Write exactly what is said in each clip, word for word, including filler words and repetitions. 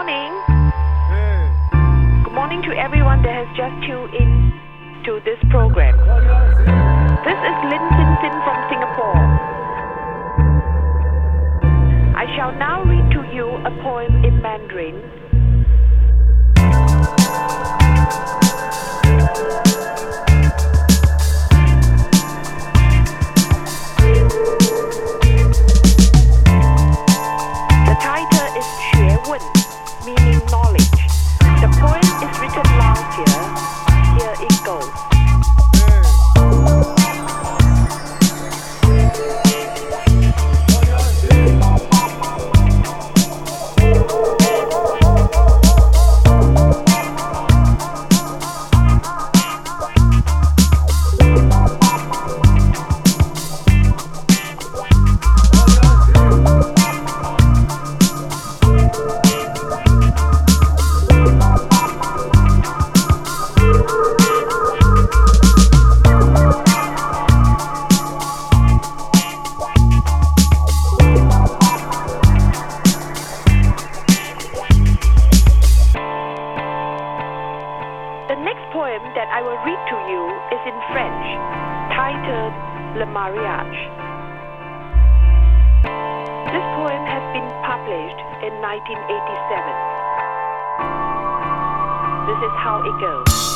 morning. Good morning to everyone that has just tuned in to this program. This is Lin Sin Sin from Singapore. I shall now read to you a poem in Mandarin. The title is Xue Wen, meaning knowledge. The poem is written last year. Here it goes. The next poem that I will read to you is in French, titled Le Mariage. This poem has been published in nineteen eighty-seven. This is how it goes.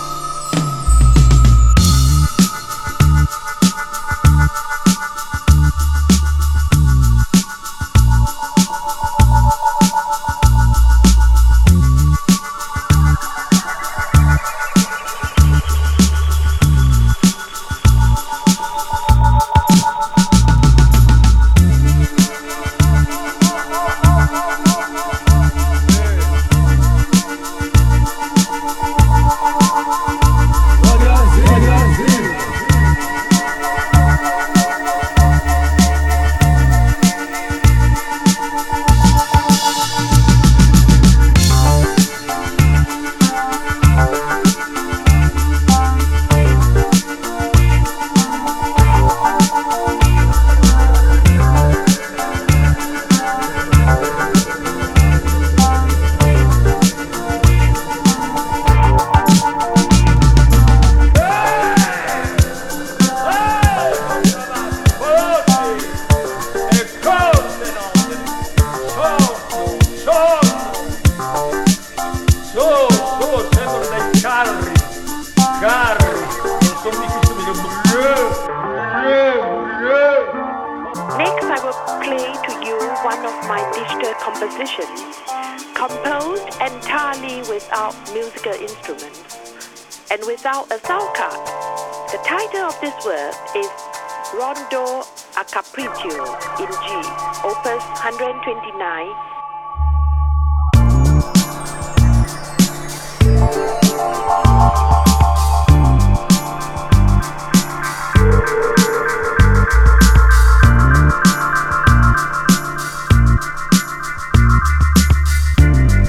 Next, I will play to you one of my digital compositions, composed entirely without musical instruments and without a sound card. The title of this work is Rondo a Capriccio in G, Opus one twenty-nine,